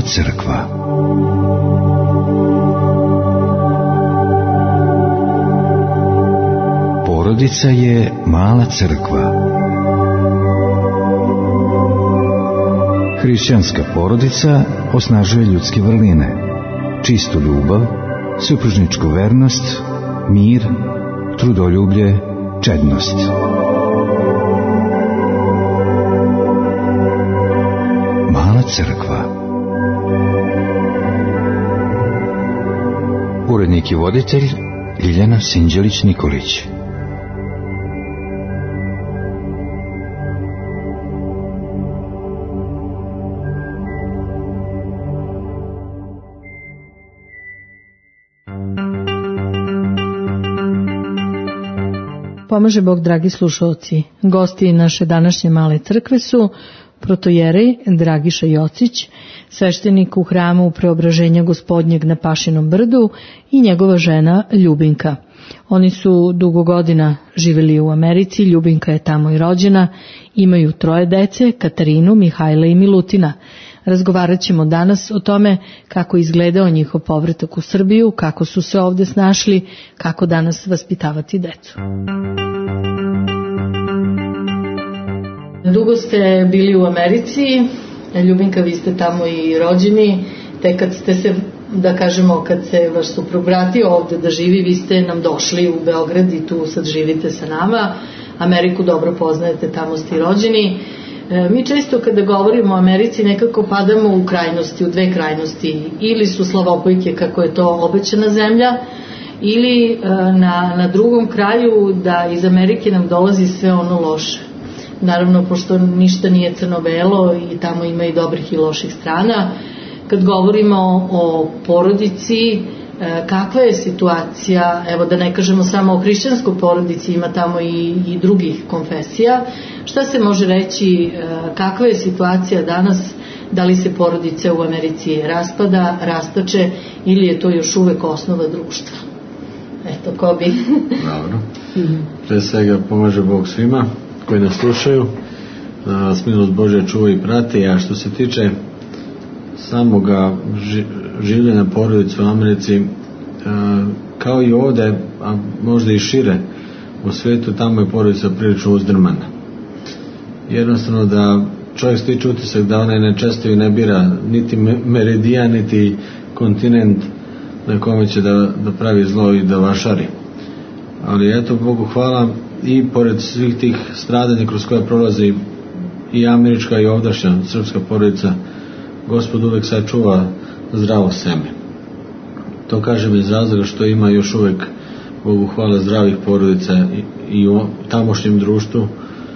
crkva. Porodica je mala crkva. Hrišćanska porodica osnažuje ljudske vrline, čistu ljubav, supružničku vernost, mir, trudoljublje, čednost. Mala crkva. Urednik i voditelj Ljiljana Sinđelić-Nikolić. Pomaže Bog, dragi slušalci. Gosti naše današnje male crkve su protojerej Dragiša Jocić, sveštenik u hramu Preobraženja Gospodnjeg na Pašinom brdu i njegova žena Ljubinka. Oni su dugo godina živjeli u Americi, Ljubinka je tamo i rođena, imaju 3 dece, Katarinu, Mihajla i Milutina. Razgovarat ćemo danas o tome kako izgledao njihov povratak u Srbiju, kako su se ovdje snašli, kako danas vaspitavati decu. Dugo ste bili u Americi, Ljubinka, vi ste tamo i rođeni, te kad ste se, da kažemo, kad se vaš suprug vratio ovdje da živi, vi ste nam došli u Beograd i tu sad živite sa nama. Ameriku dobro poznajete, tamo ste i rođeni. Mi često kada govorimo o Americi nekako padamo u krajnosti, u 2 krajnosti. Ili su slavopojke kako je to obećana zemlja, ili na drugom kraju da iz Amerike nam dolazi sve ono loše. Naravno, pošto ništa nije crno-belo i tamo ima i dobrih i loših strana. Kad govorimo o porodici, kakva je situacija, evo da ne kažemo samo o hrišćanskoj porodici, ima tamo i drugih konfesija, šta se može reći, kakva je situacija danas, da li se porodice u Americi raspada, rastače ili je to još uvek osnova društva? Eto, ko bi? Dobro. Pre svega pomaže Bog svima koji nas slušaju, da nas milost Božja čuva i prati, a što se tiče samoga življenja porodice u Americi, kao i ovdje, a možda i šire u svijetu, tamo je porodica prilično uzdrmana. Jednostavno da čovjek stiče utisak da ona nečesto i ne bira niti meridijan, niti kontinent na kome će da pravi zlo i da vašari. Ali eto, Bogu hvala, i pored svih tih stradanja kroz koje prolazi i američka i ovdašnja srpska porodica, Gospod uvek sačuva zdravo seme. To kažem iz razloga što ima još uvek, Bogu hvala, zdravih porodica i u tamošnjem društvu,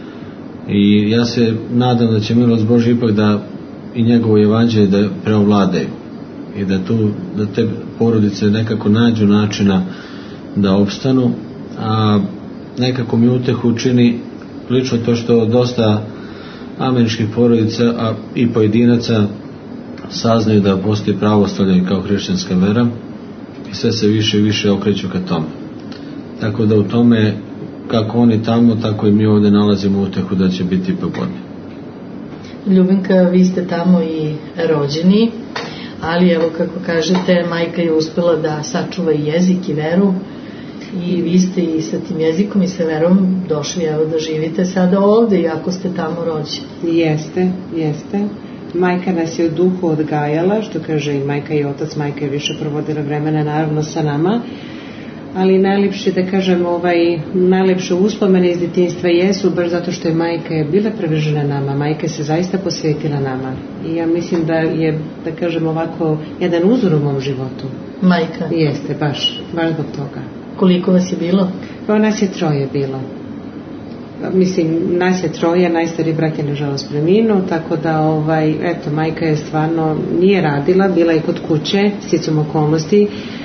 i ja se nadam da će milost Božja ipak da i njegovo evanđelje da preovladaju i da te porodice nekako nađu načina da opstanu. A nekako mi utehu čini lično to što dosta američkih porodica, a i pojedinaca, saznaju da postoji pravoslavlje kao hrišćanska vera i sve se više i više okreću ka tome. Tako da u tome, kako oni tamo, tako i mi ovdje nalazimo utehu da će biti ipak bolje. Ljubinka, vi ste tamo i rođeni, ali evo kako kažete, majka je uspjela da sačuva i jezik i veru, i vi ste i sa tim jezikom i sa verom došli, evo, da živite sada ovdje, iako ste tamo rođeni. Jeste. Majka nas je u duhu odgajala, što kaže i majka i otac. Majka je više provodila vremena naravno sa nama, ali najljepše, da kažem, najljepše uspomene iz djetinjstva jesu baš zato što je majka bila privržena nama. Majka se zaista posvetila nama i ja mislim da je, da kažem ovako, jedan uzor u mom životu. Majka? Jeste, baš zbog toga. Koliko vas je bilo? Pa nas je 3 bilo. Mislim, nas je 3, najstariji brat je nažalost preminuo, tako da eto, majka je stvarno nije radila, bila je kod kuće sticom okolnosti.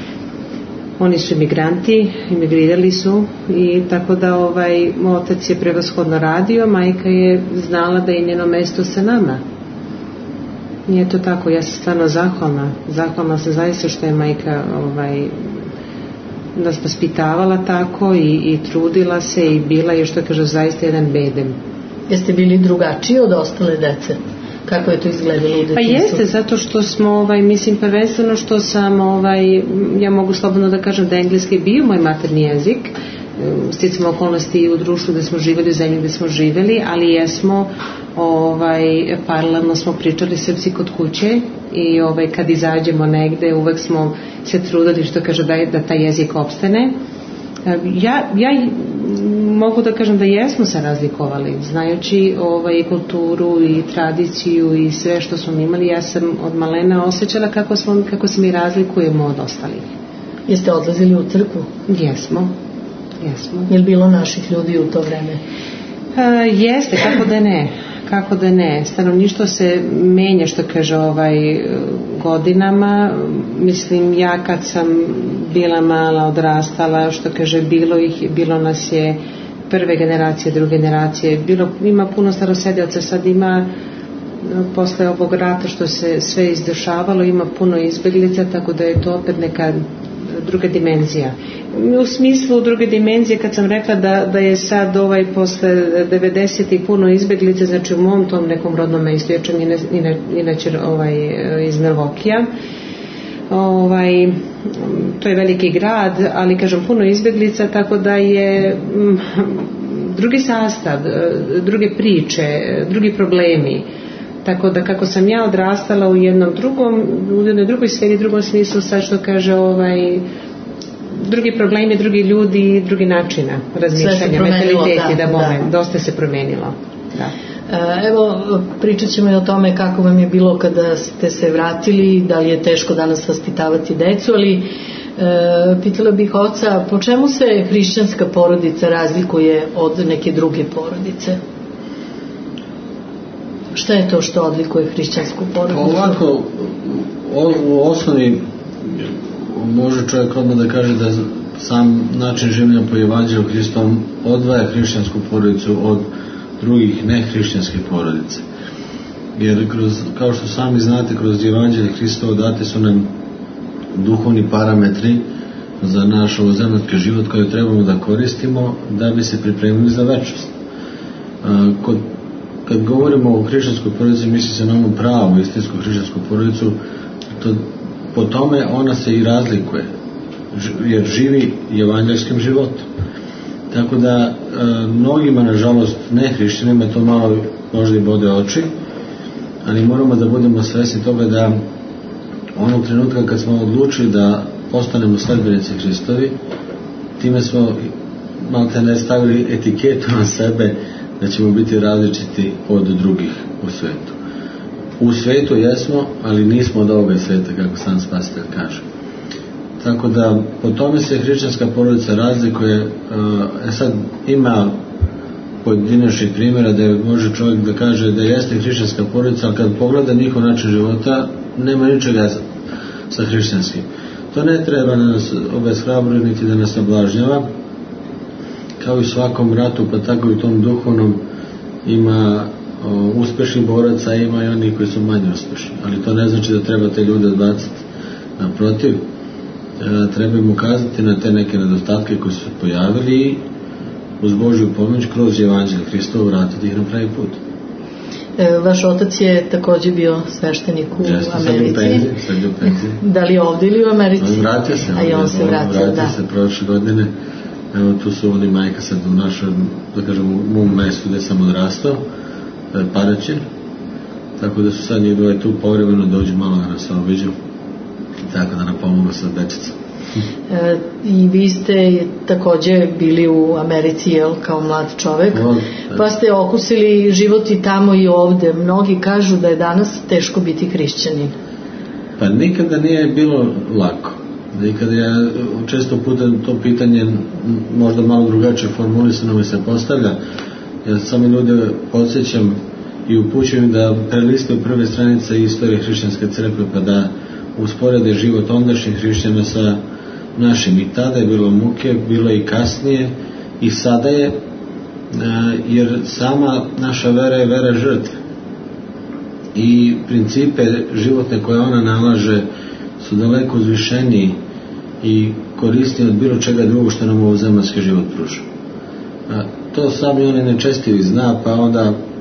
Oni su imigrirali su, i tako da otac je prevashodno radio, majka je znala da je njeno mesto sa nama. I eto tako, ja sam stvarno zahvalna sam zaista što je majka nas vaspitavala tako i trudila se i bila je, što kaže, zaista jedan bedem. Jeste bili drugačiji od ostale dece? Kako je to izgledalo u detinjstvu? Pa jeste, zato što smo, mislim, prvenstveno što sam, ja mogu slobodno da kažem da je engleski bio moj materni jezik, sticamo okolnosti u društvu gde smo živjeli, u zemlji gde smo živjeli, ali jesmo, paralelno smo pričali srpski kod kuće i kad izađemo negde uvek smo se trudili, što kaže, da taj jezik opstane. Ja mogu da kažem da jesmo se razlikovali, znajući kulturu i tradiciju i sve što smo imali. Ja sam od malena osjećala kako se mi razlikujemo od ostalih. Jeste odlazili u crkvu? Jesmo. Je li bilo naših ljudi u to vreme? Jeste, kako da ne. Stanovništvo se menja, što kaže, godinama. Mislim, ja kad sam bila mala, odrastala, što kaže, bilo nas je prve generacije, druge generacije, ima puno starosedioca, sad ima, posle ovog rata što se sve izdešavalo, ima puno izbeglica, tako da je to opet neka druga dimenzija. U smislu druge dimenzije, kad sam rekla da je sad posle 90-ih puno izbeglice, znači u mom tom nekom rodnom mestu, jer sam inače iz Milvokija, to je veliki grad, ali kažem puno izbeglica, tako da je drugi sastav, druge priče, drugi problemi. Tako da kako sam ja odrastala u jednoj drugoj sferi, drugom smislu, sad što kaže, drugi problemi, drugi ljudi, drugi načina razmišljanja, mentaliteti, dosta se promenilo. Da. Evo, pričat ćemo i o tome kako vam je bilo kada ste se vratili, da li je teško danas vaspitavati decu, ali pitala bih oca, po čemu se hrišćanska porodica razlikuje od neke druge porodice? Šta je to što odlikuje hrišćansku porodicu? Ovako, u osnovi može čovjek odmah da kaže da sam način življenja po Evanđelju Hristovom odvaja hrišćansku porodicu od drugih nehrišćanskih porodice. Jer kao što sami znate, kroz Evanđelje Hristovo date su nam duhovni parametri za naš ovozemaljski život koji trebamo da koristimo da bi se pripremili za večnost. Kad govorimo o hrišćanskoj porodici, misli se na onu pravu istinsku hrišćansku porodicu, po tome ona se i razlikuje, jer živi evanđelskim životom. Tako da mnogima, nažalost, ne hrišćanima, to malo možda i bode oči, ali moramo da budemo svesni toga da onog trenutka kad smo odlučili da postanemo sledbenici Hristovi, time smo malte ne stavili etiketu na sebe da ćemo biti različiti od drugih u svetu. U svetu jesmo, ali nismo od ovoga sveta, kako sam Spasitelj kaže. Tako da po tome se hrišćanska porodica razlikuje. Sad ima pojedinačnih primjera da može čovjek da kaže da jeste hrišćanska porodica, ali kad pogleda njihov način života nema ničega sa hrišćanskim. To ne treba da nas obeshrabruje niti da nas oblažnjava. Kao i svakom ratu, pa tako i u tom duhovnom ima uspešnih boraca, ima i oni koji su manje uspešni. Ali to ne znači da treba te ljude odbaciti. Naprotiv, treba im ukazati na te neke nedostatke koji su se pojavili i uz Božju pomoć kroz Evanđelje Hristovo vratiti ih na pravi put. Vaš otac je također bio sveštenik u Americi. Sad je u penziji. Da li ovdje ili u Americi? Vratio se. A i on se vratio, da. Se prošle godine. Evo, tu su ovdje majka sad u našem, da kažem, u mom mestu gdje sam odrastao, Paraćin. Tako da su sad njih dvoje tu povremeno dođu malo da nas obiđu. Tako da nam pomogu sa dečicom. I vi ste također bili u Americi, jel, kao mlad čovek, pa ste okusili život i tamo i ovdje. Mnogi kažu da je danas teško biti hrišćanin. Pa nikada nije bilo lako. Nikada ja često puta to pitanje možda malo drugačije formulisano mi se postavlja. Ja samo ljude podsjećam i upućujem da prelistaju prve stranice istorije hrišćanske crkve pa da usporede život ondašnjih hrišćana sa našim. I tada je bilo muke, bilo i kasnije i sada je, jer sama naša vera je vera žrtve. I principe životne koje ona nalaže su daleko uzvišeniji i korisniji od bilo čega drugog što nam ovozemaljski život pruža. To sami onaj nečestivi zna, pa onda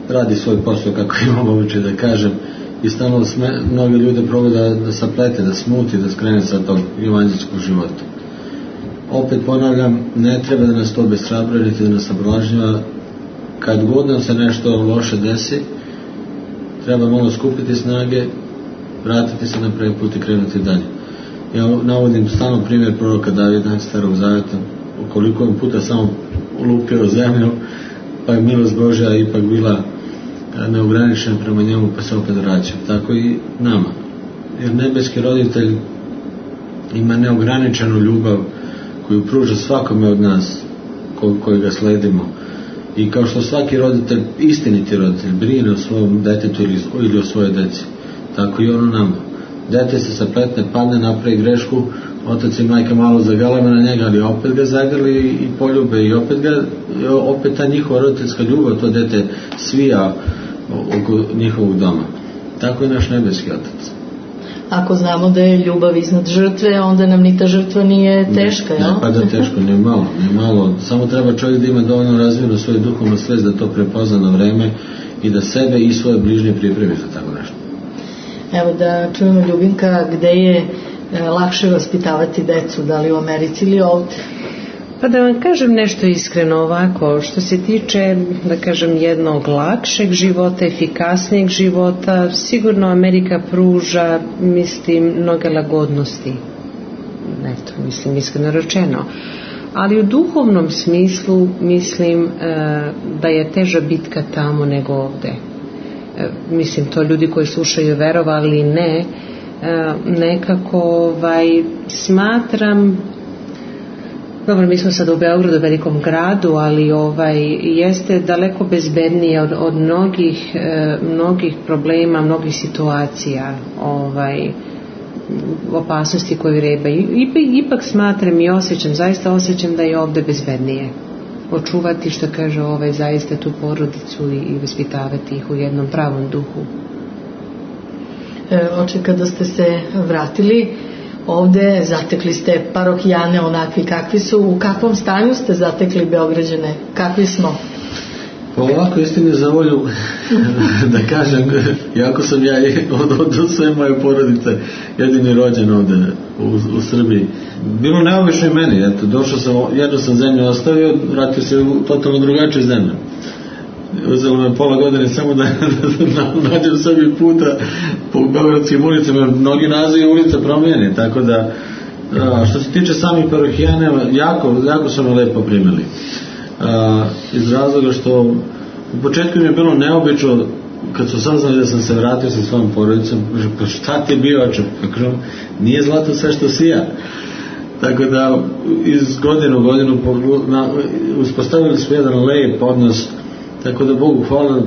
radi svoj posao, kako imam običaj da kažem, i stalno mnogi ljude probaju da saplete, da smuti, da skrene sa tog evanđelskog života. Opet ponavljam, ne treba da nas to obeshrabruje, niti da nas sablažnjava. Kad god nam se nešto loše desi, treba malo skupiti snage, vratiti se na pravi put i krenuti dalje. Ja navodim stalno primjer proroka Davida, Starog Zaveta, koliko on puta samo lupio zemlju, pa je milost Božja ipak bila neograničena prema njemu, pa se opet vraća. Tako i nama. Jer nebeski roditelj ima neograničenu ljubav koju pruža svakome od nas koji ga sledimo. I kao što svaki roditelj, istiniti roditelj, brine o svom detetu ili o svojoj deci, tako i ono nama. Dete se sapletne, padne, napravi grešku, otac i majka malo zagalame na njega, ali opet ga zagrli i poljube i opet ta njihova roditeljska ljubav, to dete svija oko njihovog doma. Tako je naš nebeski otac. Ako znamo da je ljubav iznad žrtve, onda nam ni ta žrtva nije teška, jel? Ne pada teško, nije malo. Samo treba čovjek da ima dovoljno razvijenu svoju duhovnu svest da to prepozna na vreme i da sebe i svoje bližnje pripremi za tako nešto. Evo da čujemo, Ljubinka, gde je lakše vaspitavati decu, da li u Americi ili ovdje? Pa da vam kažem nešto iskreno ovako, što se tiče, da kažem, jednog lakšeg života, efikasnijeg života, sigurno Amerika pruža, mislim, mnoge lagodnosti. Eto, mislim, iskreno rečeno. Ali u duhovnom smislu mislim da je teža bitka tamo nego ovdje. Mislim, to ljudi koji slušaju, verovali ne, nekako smatram, dobro, mi smo sad u Beogradu, velikom gradu, ali jeste daleko bezbednije od mnogih problema, mnogih situacija, opasnosti koje vrebaju. Ipak smatram i zaista osjećam da je ovdje bezbednije. Očuvati, što kaže zaista tu porodicu i vaspitavati ih u jednom pravom duhu. Oče, kada ste se vratili ovdje, zatekli ste parohijane onakvi kakvi su. U kakvom stanju ste zatekli Beograđane? Kakvi smo? Pa ovako, istini za volju da kažem, jako sam ja od sve moje porodice jedini rođen ovdje u Srbiji. Bilo neobično i meni, eto, došao sam, jednu sam zemlju ostavio, vratio se u totalno drugačiju zemlju. Uzelo me pola godine samo da nađem sebi puta po beogradskim ulicama, mnogi nazivi ulica promijene, tako da, što se tiče samih parohijana, jako su me lepo primili. Iz razloga što u početku mi je bilo neobično, kad su saznali da sam se vratio sa svojom porodicom, pa šta ti je bio, oče? Nije zlato sve što sija. Tako da iz godine u godinu uspostavili smo jedan lep odnos, tako da Bogu hvala,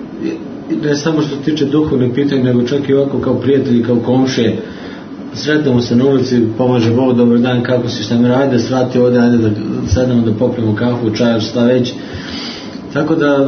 ne samo što se tiče duhovnih pitanja, nego čak i ovako kao prijatelji, kao komšije. Sretnemo se na ulici, pomaže Bog, dobar dan, kako si, šta mi radi, svrati ovdje, ajde da sedemo da popijemo kafu, čaj, šta već. Tako da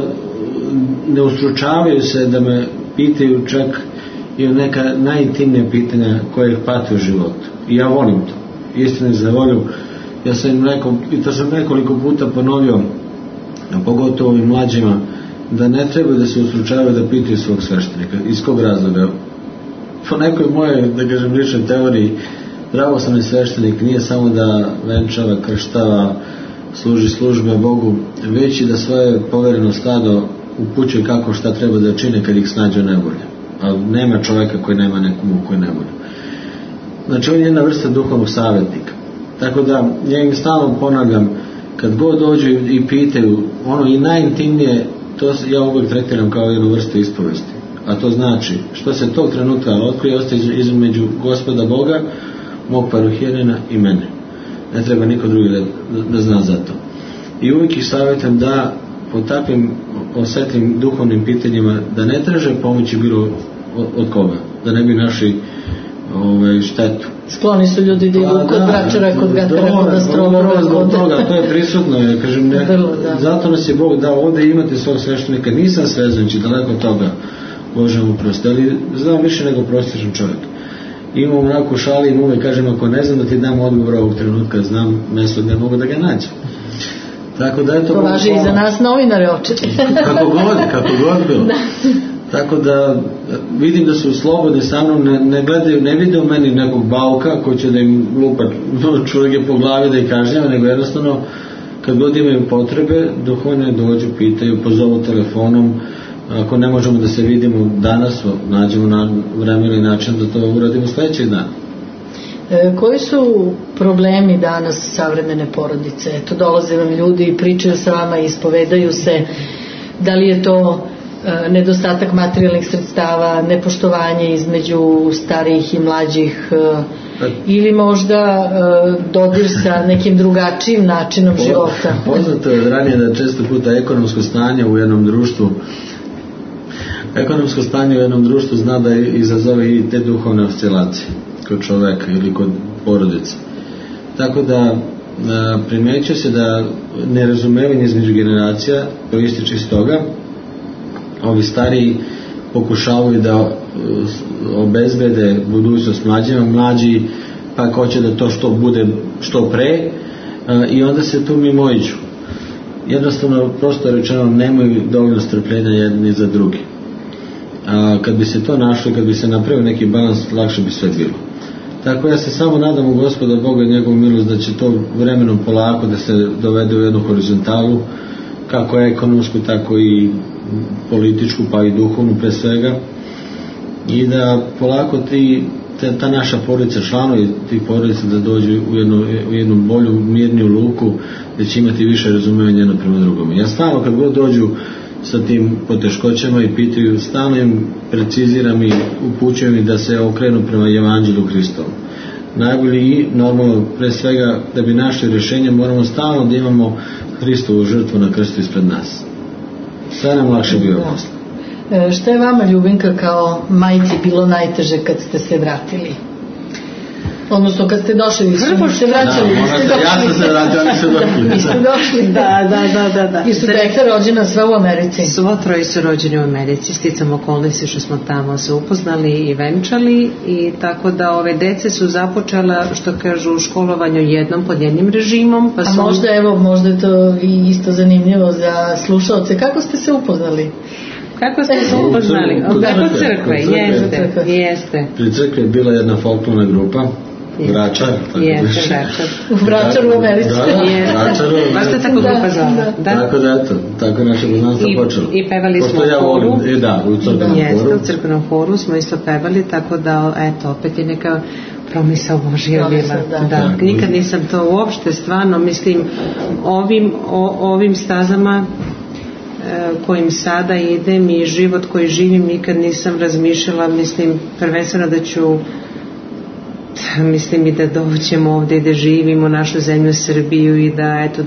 ne ustručavaju se da me pitaju čak i neka najintimnija pitanja koje ih pati u životu. I ja volim to. Istini za volju. Ja sam im rekao, i to sam nekoliko puta ponovio, a pogotovo ovim mlađima, da ne treba da se ustručavaju da pitaju svog sveštenika. Iz kog razloga? Po nekoj moje, da kažem, ličnoj teoriji, pravoslavni sveštenik nije samo da venčava, krštava, služi službe Bogu, već i da svoje povereno stado upućuje kako šta treba da čine kad ih snađe nevolja. A nema čovjeka koji nema neku muku i nevolju. Znači, on je jedna vrsta duhovnog savjetnika. Tako da, ja im stalno ponavljam, kad god dođu i pitaju, ono i najintimnije, to ja uvijek tretiram kao jednu vrstu ispovesti. A to znači, što se tog trenutka otkrije, ostaje između Gospoda Boga, mog parohijanina i mene. Ne treba niko drugi da zna za to. I uvijek ih savjetam da po takvim osjetljivim duhovnim pitanjima da ne traže pomoći bilo od koga, da ne bi našli štetu. Skloni su ljudi da idu kod vračara, kod gatara, kod astrologa. To je prisutno. Ja kažem, zato nas je Bog dao ovdje, imate svog sveštenika. Nisam sveznajući, daleko od toga, Bože mu prosti, ali znam više nego prostižan čovjek. Imam onako šali i uvijek kažem, ako ne znam da ti dam odgovor ovog trenutka, znam mesto gdje mogu da ga nađem. Tako da je to važi i za nas novinare očito. Kako god bilo. Da. Tako da vidim da su slobodni sa mnom, ne vide u meni nekog bauka koji će da im lupa čovjek po glavi da ih kažnjava, nego jednostavno kad god imaju potrebe, duhovne dođu, pitaju, pozovu telefonom. Ako ne možemo da se vidimo danas, nađemo na vreme ili način da to uradimo sledećeg dana. Koji su problemi danas savremene porodice? Eto, dolaze vam ljudi i pričaju sa vama, ispovedaju se. Da li je to nedostatak materijalnih sredstava, nepoštovanje između starijih i mlađih, ili možda dodir sa nekim drugačijim načinom života? Poznato je ranije da često puta ekonomsko stanje u jednom društvu zna da izazove i te duhovne oscilacije kod čoveka ili kod porodice. Tako da primećuje se da nerazumevanje između generacija proističe iz toga. Ovi stariji pokušavaju da obezbede budućnost mlađima, mlađi pa hoće da to što bude što pre, i onda se tu mimoiđu. Jednostavno, prosto rečeno, nemaju dovoljno strpljenja jedni za drugi. Kad bi se to našlo, kad bi se napravio neki balans, lakše bi sve bilo. Tako ja se samo nadam u Gospoda Boga i njegovu milost da će to vremenom polako da se dovede u jednu horizontalu, kako ekonomsku, tako i političku, pa i duhovnu pre svega, i da polako ta naša porodica, članovi tih porodica da dođu u jednu bolju, mirniju luku, da će imati više razumevanja jedno prema drugome. Ja stalno kad god dođu sa tim poteškoćama i pitaju, stalno im preciziram i upućujem ih da se okrenu prema Evanđelju Hristovu. Najbolji i normalno, pre svega, da bi našli rješenje, moramo stalno da imamo Hristovu žrtvu na krstu ispred nas. Sve nam lakše bio posle. Šta je vama, Ljubinka, kao majci bilo najteže kad ste se vratili? Odnosno kad ste došli, vi ste vraćali. Ja sam se vratila, oni su došli. Vi ste došli. Da. I su deca rođena sve u Americi. Svo troje su rođeni u Americi, sticam okolnosti što smo tamo se upoznali i venčali, i tako da ove dece su započela, što kažu, školovanje pod jednim režimom. Pa a možda je to i isto zanimljivo za slušalce. Kako ste se upoznali? Kako ste se upoznali? Kod crkve, jeste. Pri crkvi je bila jedna folklorna grupa, Vračar. U Vračaru u Americi. Baš se tako grupa zvala. Tako da eto, tako je naše poznanstvo počelo. I pevali smo u horu. U crkvenom horu. U crkvenom horu smo isto pevali, tako da eto, opet je neka promisao Božja bila. Da, nikad nisam to uopšte, stvarno, mislim, ovim stazama kojim sada idem i život koji živim, nikad nisam razmišljala, mislim, prvenstveno da ću, mislim, i da dođemo ovdje i da živimo našu zemlju Srbiju i da eto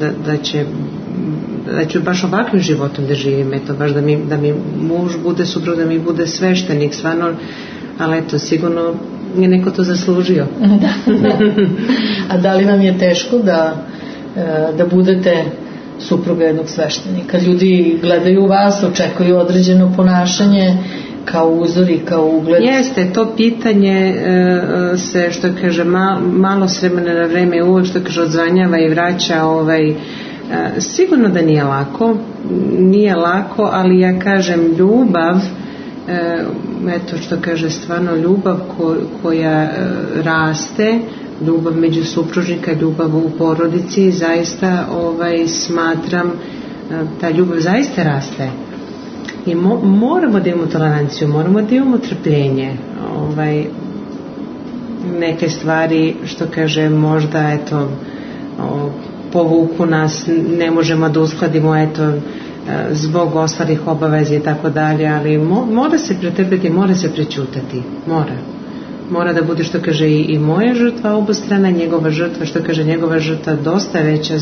da ću baš ovakvim životom da živim, eto baš da mi muž bude suprug, da mi bude sveštenik, stvarno, ali eto sigurno je neko to zaslužio. Da. A da li vam je teško da budete supruga jednog sveštenika? Ljudi gledaju vas, očekuju određeno ponašanje kao uzor i kao ugled. Jeste, to pitanje se, što kaže, malo s vremena na vreme uvek, što kaže, odzvanjava i vraća. Sigurno da nije lako, ali ja kažem, ljubav, eto što kaže, stvarno ljubav koja raste, ljubav među supružnika, ljubav u porodici, zaista smatram, ta ljubav zaista raste. I moramo da imamo toleranciju, moramo da imamo trpljenje. Neke stvari, što kaže, možda eto povuku nas, ne možemo da uskladimo eto zbog ostalih obaveza i tako dalje, ali mora se pretrpeti, mora se prećutati, mora da bude, što kaže, i moja žrtva obostrana, njegova žrtva, što kaže, njegova žrtva dosta veća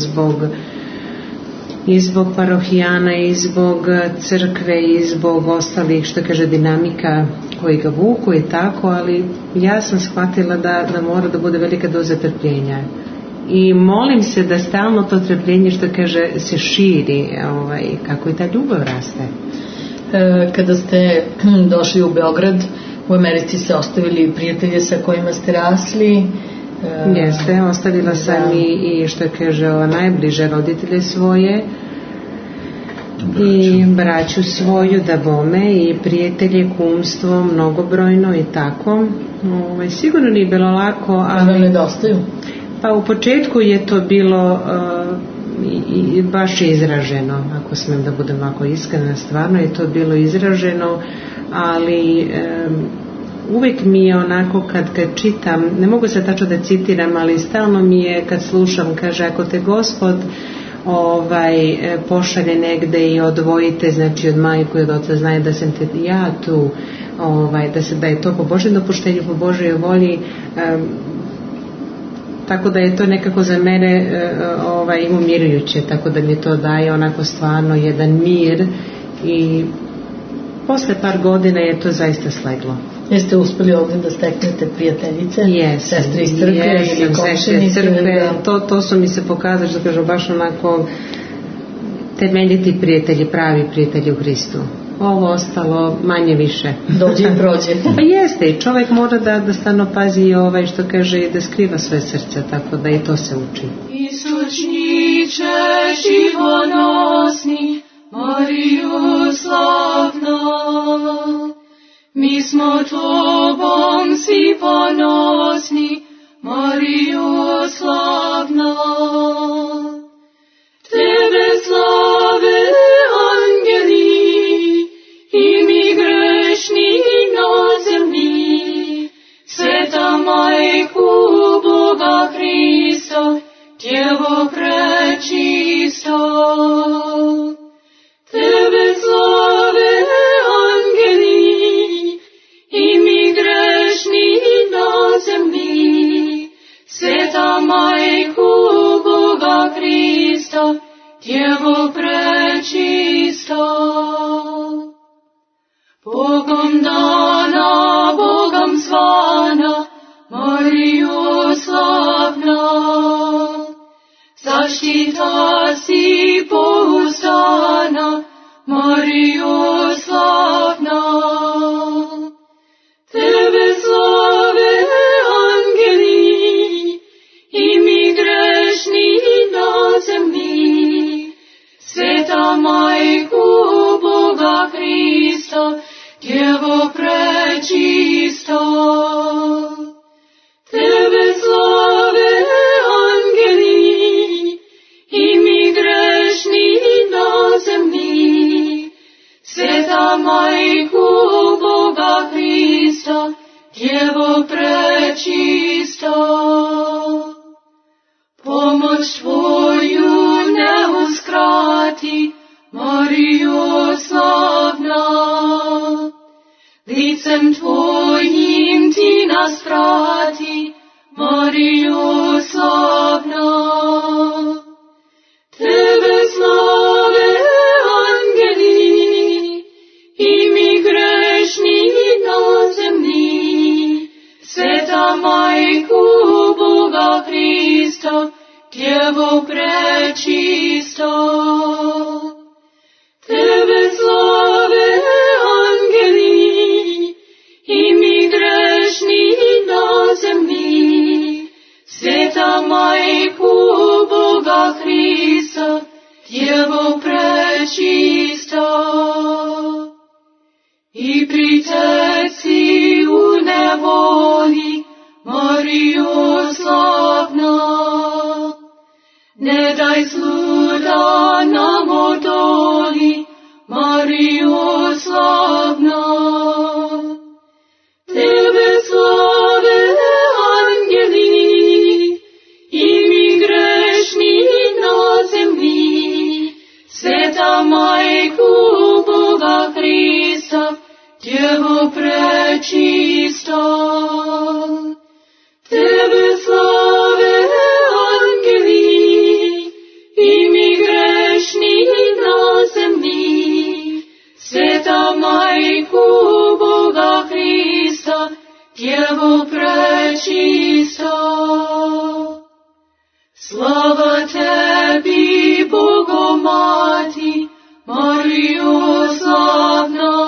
i zbog parohijana, i zbog crkve, i zbog ostalih, što kaže, dinamika koji ga vuku i tako, ali ja sam shvatila da mora da bude velika doza trpljenja. I molim se da stalno to trpljenje, što kaže, se širi, kako i ta ljubav raste. Kada ste došli u Beograd, u Americi ste ostavili prijatelje sa kojima ste rasli, Jeste, ostavila sam i što kaže najbliže roditelje svoje i braću svoju da bome i prijatelje, kumstvo mnogobrojno i tako. Sigurno nije bilo lako, ali nedostaju. Pa u početku je to bilo i baš izraženo, ako smijem da budem ovako iskrena, stvarno je to bilo izraženo, ali uvijek mi je onako kad čitam, ne mogu se tačno da citiram, ali stalno mi je kad slušam, kaže, ako te Gospod pošalje negde i odvojite, znači od majku i od oca, znaje da sam te ja tu, da je to po Božjem dopuštenju, po Božjoj volji, tako da je to nekako za mene umirujuće, tako da mi to daje onako stvarno jedan mir i posle par godina je to zaista sleglo. Jeste uspeli ovdje da steknete prijateljice? Sestre iz crkve ili komšenice? To su mi se pokazali, što kažu, baš onako temeljiti prijatelji, pravi prijatelji u Hristu. Ovo ostalo manje više. Dođe i prođe. Pa jeste, i čovjek mora da stano pazi što kaže, da skriva sve srce, tako da i to se uči. Istočniče živonosni, Mariju slavna, mi smo Tobom svi ponosni, Mariju slavna. Tebe slave angeli i mi grešni inozemni, Sveta Majku Boga Hrista, Djevo prečisto. Tebe slave angeli i mi grešni inozemni, Sveta Majku Boga Hrista, Djevo prečisto. Bogom dana, Bogom zvana, Mariju slavna, zaštita si pouzdana, Mariju slavna. Tebe slave angeli i mi grešni inozemni, Sveta Majku Boga Hrista, Djevo prečisto. Tebe slave angeli i mi grešni inozemni, Sveta Majku Boga Hrista, Djevo prečisto. Pomoć Tvoju ne uskrati, Mariju slavna, licem Tvojim Ti nas prati, Mariju slavna. Tebe slave angeli i mi grešni inozemni, Sveta Majku Boga Hrista, Djevo prečisto. Tebe slave angeli i mi grešni inozemni, Sveta Majku Boga Hrista, Djevo prečisto. I pri Teci u nevoli, Mariju slavna, ne daj zlu da nam odoli, Mariju slavna. Tebe slave angeli i mi grešni inozemni, Sveta Majku Boga Hrista, Djevo prečisto. Tebe slave angeli i mi grešni inozemni, Sveta Majku Boga Hrista, Djevo prečisto. Slava Tebi, Bogomati, Mariju slavna,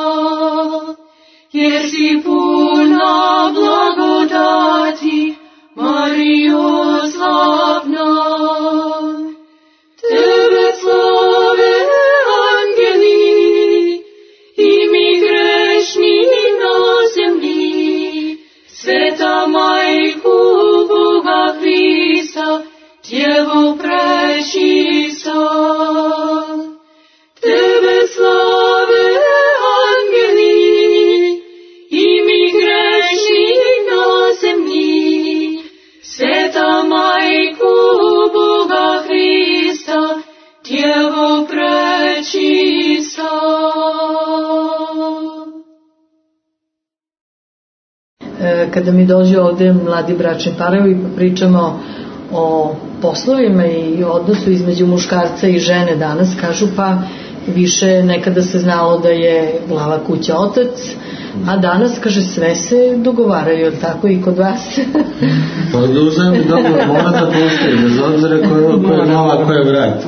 jer si puna blagodati, Mariju kada mi dođu ovde mladi bračni parovi pa pričamo o poslovima i odnosu između muškarca i žene danas, kažu pa više nekada se znalo da je glava kuća otac, a danas, kaže, sve se dogovaraju, je li tako i kod vas? Pa da uzem dobro, mora da postoji, bez obzira ko je glava, ko je vrat.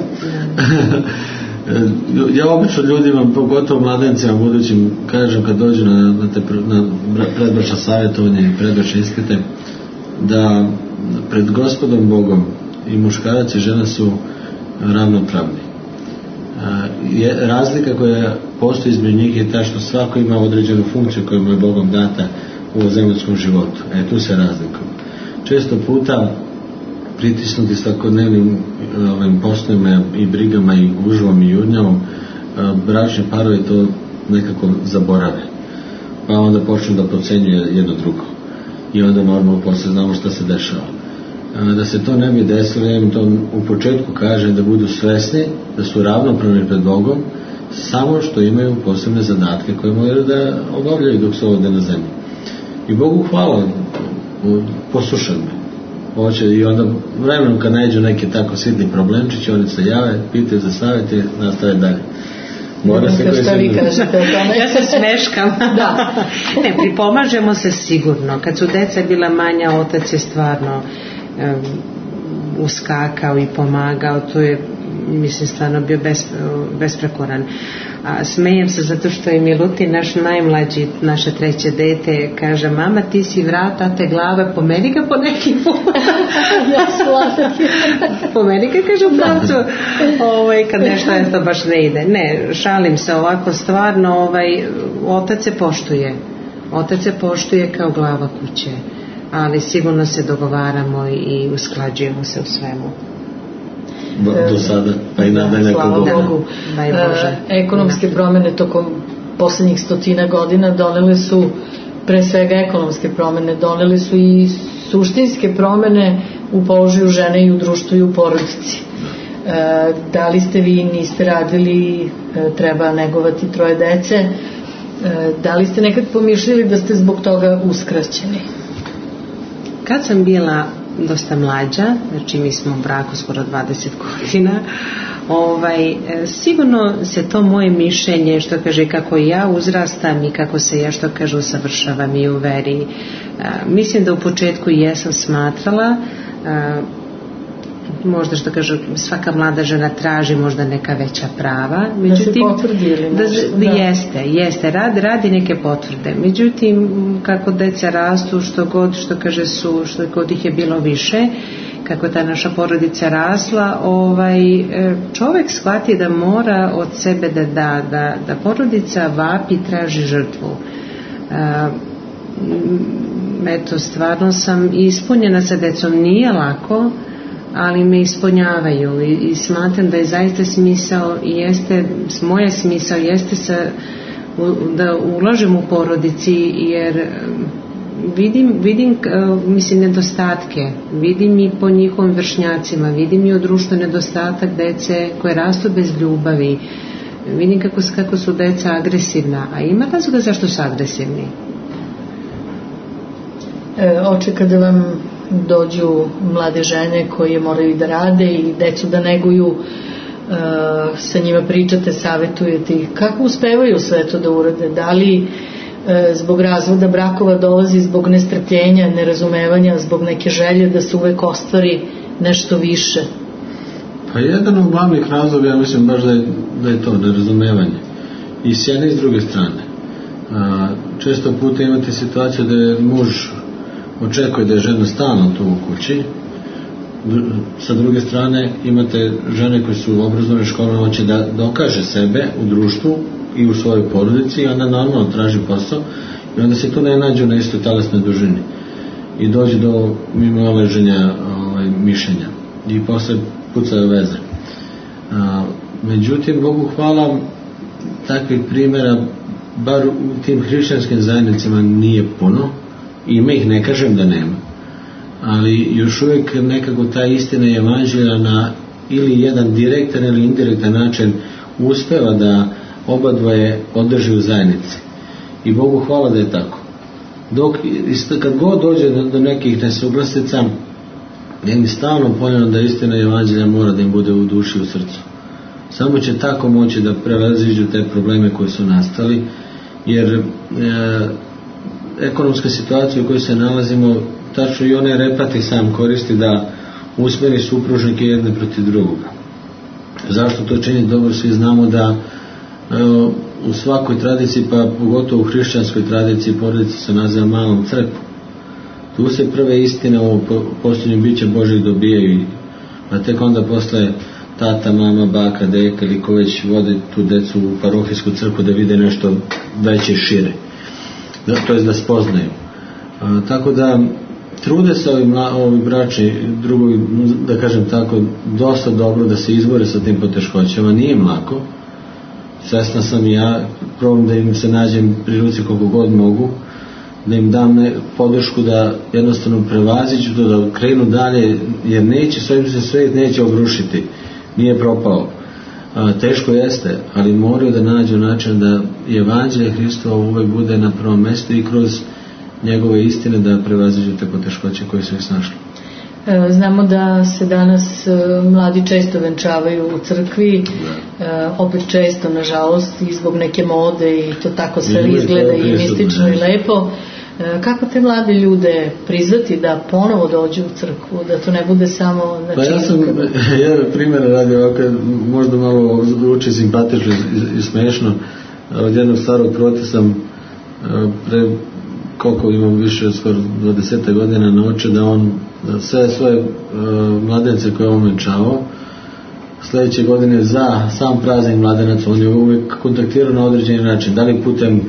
Ja obično ljudima, pogotovo mladencima budućim, kažem kad dođu na predbračna savjetovanje i predbračne ispite, da pred Gospodom Bogom i muškarac i žena su ravnopravni. Razlika koja postoji između njih je ta što svako ima određenu funkciju koja mu je Bogom data u zemaljskom životu. Tu se razlikuju. Često puta pritisnuti svakodnevnim poslovima i brigama i gužvom i jurnjavom, bračni parovi to nekako zaborave. Pa onda počnu da procenjuje jedno drugo. I onda normalno posle znamo šta se dešava. Da se to ne bi desilo, ja im to u početku kažem da budu svesni, da su ravnopravni pred Bogom, samo što imaju posebne zadatke koje moraju da obavljaju dok su ovde na zemlji. I Bogu hvala, poslušaj me. I onda vremenom kad nađu neki tako sitni problemčići, oni se jave, pitaju za savjet i nastave dalje. Šta vi kažete o tome? Ja se smeškam. Da. Ne, pripomažemo se sigurno. Kad su deca bila manja, otac je stvarno uskakao i pomagao. To je, mislim, stvarno bio besprekoran. A smejem se zato što je Milutin, naš najmlađi, naše treće dete, kaže, mama ti si vrat, a te glave, pomeni ga po neki put. Pomeni ga, kaže, u pravcu, kad nešto to baš ne ide. Ne, šalim se, ovako stvarno, otac se poštuje. Otac se poštuje kao glava kuće, ali sigurno se dogovaramo i usklađujemo se u svemu. Do sada, pa i nadalje. Slava Bogu. Ekonomske promene tokom poslednjih 100 godina donele su, pre svega ekonomske promene, donele su i suštinske promene u položaju žene i u društvu i u porodici. Da li ste vi, niste radili, treba negovati 3 dece, da li ste nekad pomišljali da ste zbog toga uskraćeni? Kad sam bila dosta mlađa, znači mi smo u braku skoro 20 godina, sigurno se to moje mišljenje, što kaže, kako ja uzrastam i kako se ja, što kaže, usavršavam i u veri, mislim da u početku jesam smatrala, možda, što kaže, svaka mlada žena traži možda neka veća prava, međutim, da se potvrdili nešto, jeste, radi neke potvrde, međutim, kako deca rastu, što god ih je bilo više, kako ta naša porodica rasla, čovjek shvati da mora od sebe da porodica vapi, traži žrtvu. Stvarno sam ispunjena sa decom, nije lako, ali me ispunjavaju i smatram da je zaista smisao moja smisao jeste da ulažem u porodici, jer vidim mislim nedostatke, vidim i po njihovim vršnjacima, vidim i u društvu nedostatak dece koje rastu bez ljubavi, vidim kako su deca agresivna, a ima razloga zašto su agresivni. Oče, kada vam dođu mlade žene koje moraju da rade i decu da neguju, sa njima pričate, savjetujete ih, kako uspevaju sve to da urade? Da li zbog razvoda brakova dolazi zbog nestrpljenja, nerazumevanja, zbog neke želje da se uvek ostvari nešto više? Pa jedan od glavnih razloga, ja mislim baš da je to nerazumevanje, i s jedne i s druge strane. Često puta imate situaciju da je muž očekuje da je žena stalno tu u kući, sa druge strane imate žene koje su u obrazovnoj školi, hoće da dokaže sebe u društvu i u svojoj porodici, i onda normalno traži posao i onda se tu ne nađu na istoj talasnoj dužini i dođe do mimoilaženja mišljenja i posle pucaju veze. Međutim, Bogu hvala, takvih primjera bar u tim hrišćanskim zajednicama nije puno, ima ih, ne kažem da nema, ali još uvijek nekako ta istina je evanđelja na ili jedan direktan ili indirektan način uspeva da oba dvoje održi u zajednici. I Bogu hvala da je tako. Dok kad god dođe do nekih nesuglasica, je mi stalno poljeno da istina evanđelja mora da im bude u duši i u srcu. Samo će tako moći da prevaziđu te probleme koji su nastali, jer ekonomska situacija u kojoj se nalazimo, tačno i onaj repati sam koristi da usmeri supružnike jedne protiv drugoga. Zašto to čini? Dobro, svi znamo da u svakoj tradiciji, pa pogotovo u hrišćanskoj tradiciji, porodica se naziva malom crkvom. Tu se prve istine o posljednjem biće Božih dobijaju, a tek onda posle tata, mama, baka, deka ili ko već vode tu decu u parohijsku crkvu da vide nešto veće i šire, to je da spoznaju. Tako da trude se ovi bračni drugovi, da kažem tako, dosta dobro da se izbore sa tim poteškoćama. Nije im lako, svestan sam i ja, probam da im se nađem pri ruci koliko god mogu, da im dam podršku da jednostavno prevaziđu to, da krenu dalje, jer neće, svojim se svijet neće obrušiti, nije propao. Teško jeste, ali moraju da nađu način da evanđelje Hristova uvek bude na prvom mjestu i kroz njegove istine da prevaziđu te poteškoće koje su ih snašli. Znamo da se danas mladi često venčavaju u crkvi, opet često nažalost i zbog neke mode i to tako sve izgleda i mistično i lepo. Kako te mlade ljude prizvati da ponovo dođu u crkvu, da to ne bude samo... Znači, pa ja sam jedan primjer radio ovako, možda malo zvuči simpatično i smešno. Od jednog starog prota sam pre koliko imam više, skoro 20 godina naučio da on sve svoje mladence koje on venčavao sljedeće godine za sam praznik mladenaca on je uvijek kontaktirao na određeni način, da li putem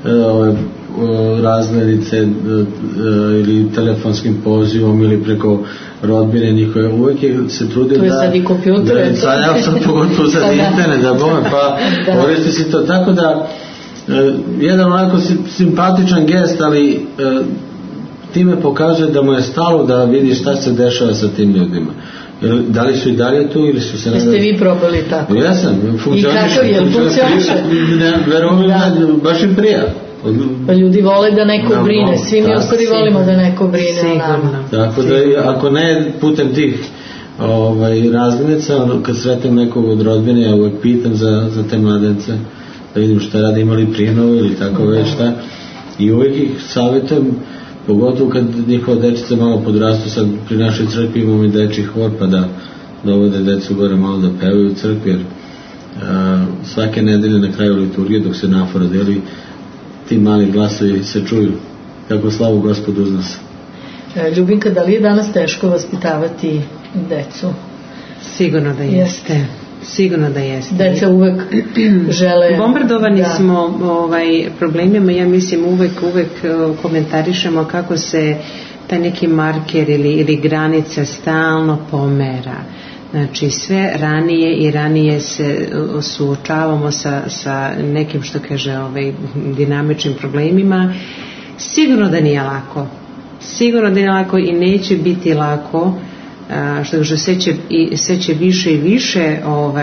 razglednice ili telefonskim pozivom ili preko rodbine njihove, uvijek je se trudio da... To je sad i kompjuter. Ja sam pogotovo sad internet, da bome, pa koristi si to, tako da jedan onako simpatičan gest, ali time pokazuje da mu je stalo da vidi šta se dešava sa tim ljudima. Da li su i dalje tu ili su se... Jeste vi probali tako? Ja sam, funkcioniše. I kako je, funkcioniše? Verujem, baš im prija. Pa ljudi vole da neko brine, svi mi ostali volimo da neko brine o nama. Tako da, ako ne putem tih razglednica, kad sretem nekog od rodbine, ja uvek pitam za te mladence, da vidim šta rade, imali prinove ili tako već šta, i uvijek ih savjetujem, pogotovo kad njihova dečica malo podrastu. Sad pri našoj crkvi imamo i dečji hor, pa da dovode decu gore malo da pevaju u crkvi, jer svake nedelje na kraju liturgije dok se nafora deli, ti mali glasovi se čuju kako slavu Gospodu uz nas. Ljubinka, da li je danas teško vaspitavati decu? Sigurno da jeste. Sigurno da jeste. Deca uvek žele... Bombardovani smo problemima, ja mislim uvek komentarišemo kako se taj neki marker ili granica stalno pomera. Znači sve ranije i ranije se suočavamo sa nekim, što kaže, dinamičnim problemima. Sigurno da nije lako. Sigurno da nije lako i neće biti lako, što kaže, sve će više i više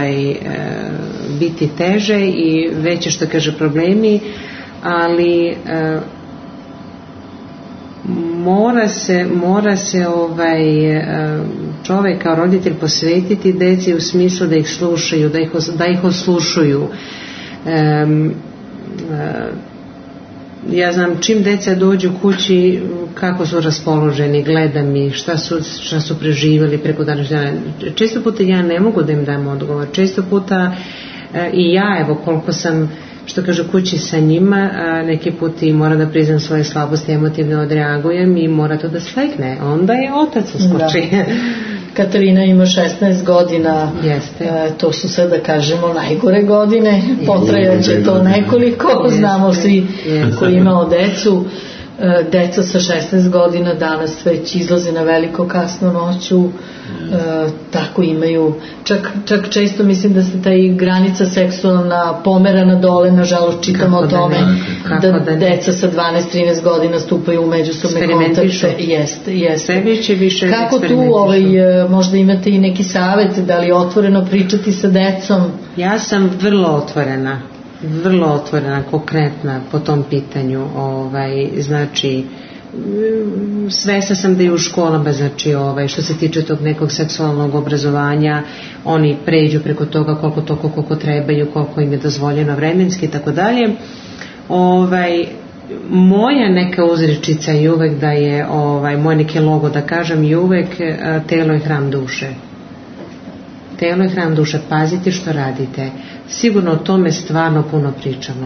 biti teže i veće, što kaže, problemi, ali mora se čovjek kao roditelj posvetiti deci u smislu da ih slušaju, da ih oslušuju. Ja znam, čim deca dođu kući, kako su raspoloženi, gledam ih, šta su preživjeli preko današnjeg dana. Često puta ja ne mogu da im dam odgovor. Često puta i ja, evo, koliko sam, što kaže, kući sa njima, neki put i moram da priznam svoje slabosti, emotivno odreagujem i mora to da slegne. Onda je otac uskoči. Katarina ima 16 godina. Jeste. To su sad, da kažemo, najgore godine. Potrajaće to nekoliko. Znamo svi koji imao decu. Deca sa 16 godina danas već izlaze na veliko kasno noću, tako imaju, čak često mislim da se taj granica seksualna pomera na dole, nažalost čitamo o tome da deca sa 12-13 godina stupaju u međusobne kontakte. Jeste. Kako tu možda imate i neki savjet, da li otvoreno pričati sa decom? Ja sam vrlo otvorena. vrlo otvorena, konkretna po tom pitanju. Znači, svesna sam da i u školama, znači, što se tiče tog nekog seksualnog obrazovanja, oni pređu preko toga koliko trebaju, koliko im je dozvoljeno vremenski i tako dalje. Moja neka uzrečica je uvek da je, moj neki logo da kažem je uvek telo je hram duše. Telo je hram duše, pazite što radite. Sigurno o tome stvarno puno pričamo.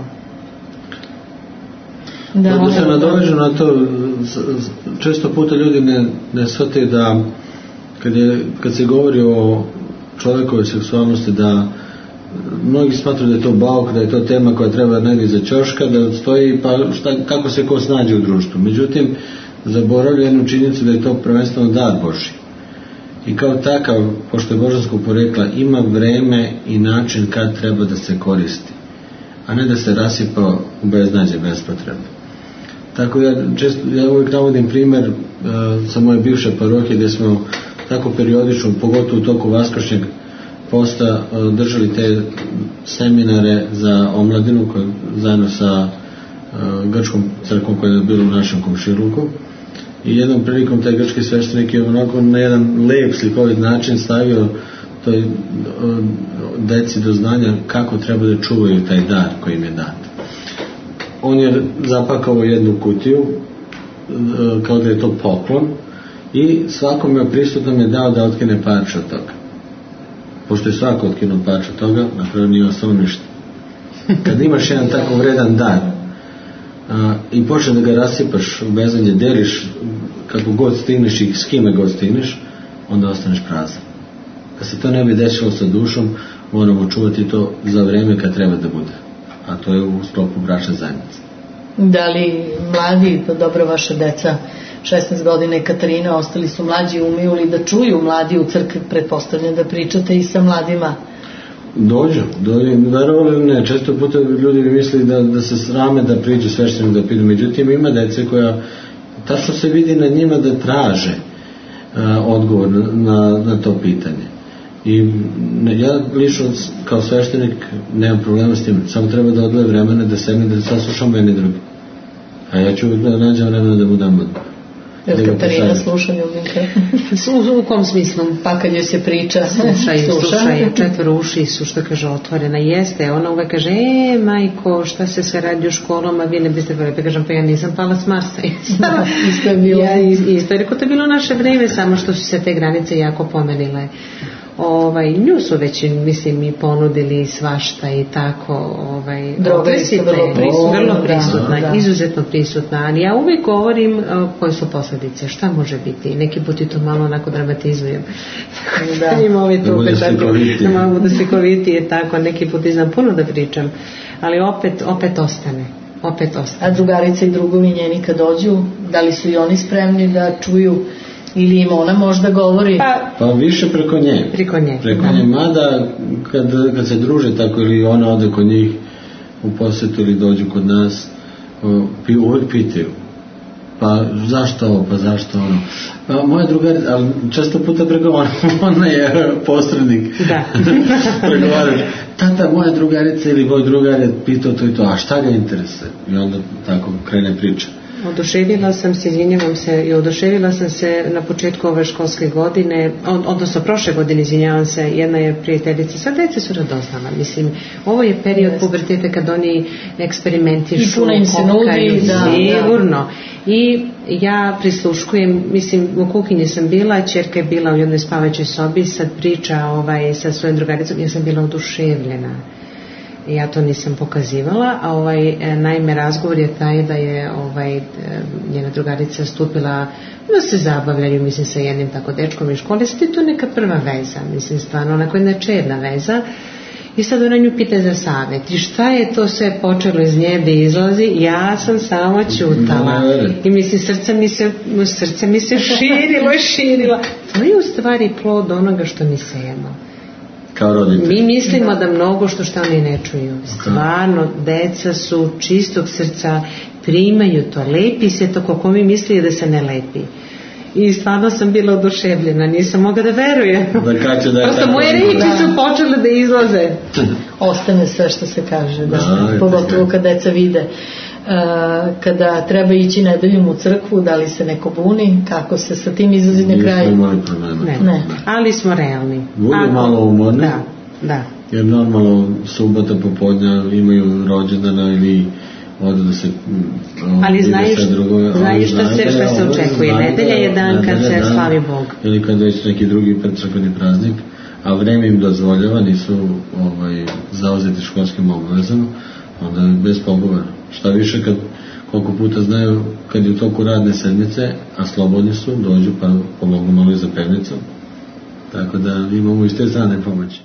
Da se nadovežu na to, često puta ljudi ne shvate da kad se govori o čovjekovoj seksualnosti, da mnogi smatruju da je to bauk, da je to tema koja treba negdje za ćoška, da odstoji, pa kako se ko snađe u društvu. Međutim, zaboravlja jednu činjenicu da je to prvenstveno dar Božji. I kao takav, pošto je božanskog porekla, ima vreme i način kad treba da se koristi, a ne da se rasipa u beznađe, bez potrebe. Tako ja uvijek navodim primjer sa moje bivše parohije, gdje smo tako periodično, pogotovo u toku vaskršnjeg posta, držali te seminare za omladinu zajedno sa grčkom crkvom koja je bila u našem komšiluku. I jednom prilikom taj grčki sveštenik je onako na jedan lep slikovit način stavio toj deci do znanja kako treba da čuvaju taj dar koji im je dat. On je zapakao jednu kutiju kao da je to poklon i svakom je prisutnom je dao da otkine parče od toga. Pošto je svako otkinuo parče od toga, na kraju nije ostalo ništa. Kad imaš jedan tako vredan dar i počne da ga rasipaš u bezanje, deliš kako god stigneš i s kime god stigneš, onda ostaneš prazan. Kad se to ne bi desilo sa dušom, moramo čuvati to za vreme kad treba da bude, a to je u sklopu bračne zajednice. Da li mladi, dobro, vaša deca 16 godina i Katarina, ostali su mlađi, umeju li da čuju mladi u crkvi? Pretpostavljam da pričate i sa mladima. Dođu, verovali ne, često puta ljudi bi mislili da se srame da priđu sveštenik da pidu, međutim ima dece koja tačno se vidi na njima da traže odgovor na to pitanje. I ja lično kao sveštenik nemam problema s tim, samo treba da odvoje vremena da sedne da saslušam meni drugi, a ja ću da nađem vremena da mu dam odgovor. Jer Katarina sluša Ljubinka? U kom smislu? Pa kad joj se priča, slušaju, 4 uši su, što kaže, otvorena. Jeste, ona uvek kaže, majko, šta se sve radi u školama, vi ne biste pali. Pa kažem, pa ja nisam pala s Marsa. Isto je bilo. Isto je, rekao, to je bilo naše vreme, samo što su se te granice jako pomenile. Nju su već, mislim, i ponudili svašta i tako, droga je vrlo prisutna, izuzetno prisutna, ali ja uvijek govorim koje su posljedice, šta može biti, neki put i to malo onako dramatizujem, da mogu da se kovitije, tako, neki put i znam puno da pričam, ali opet ostane. A drugarice i drugovi njeni kad dođu, da li su i oni spremni da čuju? Ili im ona možda govori? Pa više preko nje. Preko nje. Mada kad se druže tako ili ona ode kod njih u posjetu ili dođu kod nas, uvijek pitaju. Pa zašto ovo, pa zašto ono? Pa moja drugarica, ali često puta preko ona je posrednik. Da. Pregovarač. Tata, moja drugarica ili moj drugar je pitao to i to, a šta ga interesuje? I onda tako krene priča. Oduševila sam se na početku ove školske godine, odnosno prošle godine, izvinjavam se, jedna je prijateljica, sve dece su radoznala, mislim, ovo je period puberteta kad oni eksperimentišu, kokaju, sigurno. I ja prisluškujem, mislim, u kuhinji sam bila, ćerka je bila u jednoj spavajućoj sobi, sad priča sa svojim drugaricom, ja sam bila oduševljena. Ja to nisam pokazivala, a naime razgovor je taj da je njena drugarica stupila da se zabavljaju, mislim, sa jednim tako dečkom iz škole. Sad je to neka prva veza, mislim, stvarno onako jedna čedna veza. I sad ona nju pita za savjet. I šta je to sve počelo iz nje da izlazi? Ja sam samo ćutala. I mislim, srce mi se širilo. To je u stvari plod onoga što mi sejemo. Mi mislimo da mnogo što oni ne čuju. Stvarno, deca su čistog srca, primaju to, lepi se to koliko mi mislili da se ne lepi. i stvarno sam bila oduševljena, nisam mogla da verujem. Prosto moje riječi su počele da izlaze. Ostane sve što se kaže, pogotovo kad deca vide. Kada treba ići nedeljom u crkvu, da li se neko buni, kako se sa tim izlazi na kraj? Ne. Ali smo realni. Budu malo umorni. Da. Jer normalno subota popodnja imaju rođendana ili odu da se ali znaju šta se očekuje. Nedelja je dan kad se slavi Bog. Ili kad već neki drugi crkveni praznik, a vreme im dozvoljava, nisu zauzeti školskim obavezama, onda je bez pogovora. Šta više, koliko puta znaju, kad je u toku radne sedmice, a slobodni su, dođu pa pomogu malo i za pevnicom. Tako da imamo iz te strane pomoći.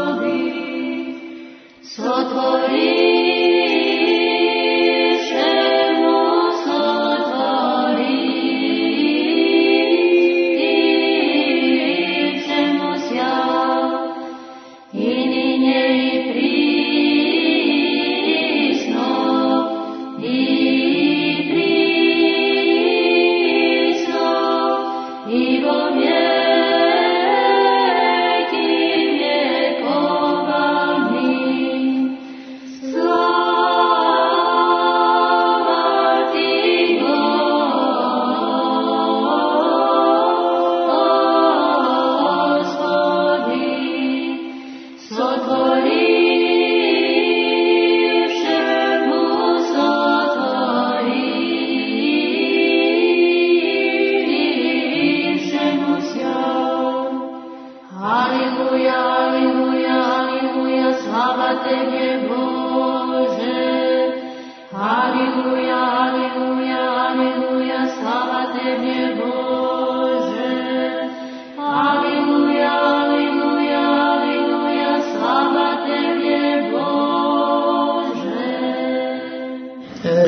Sotvori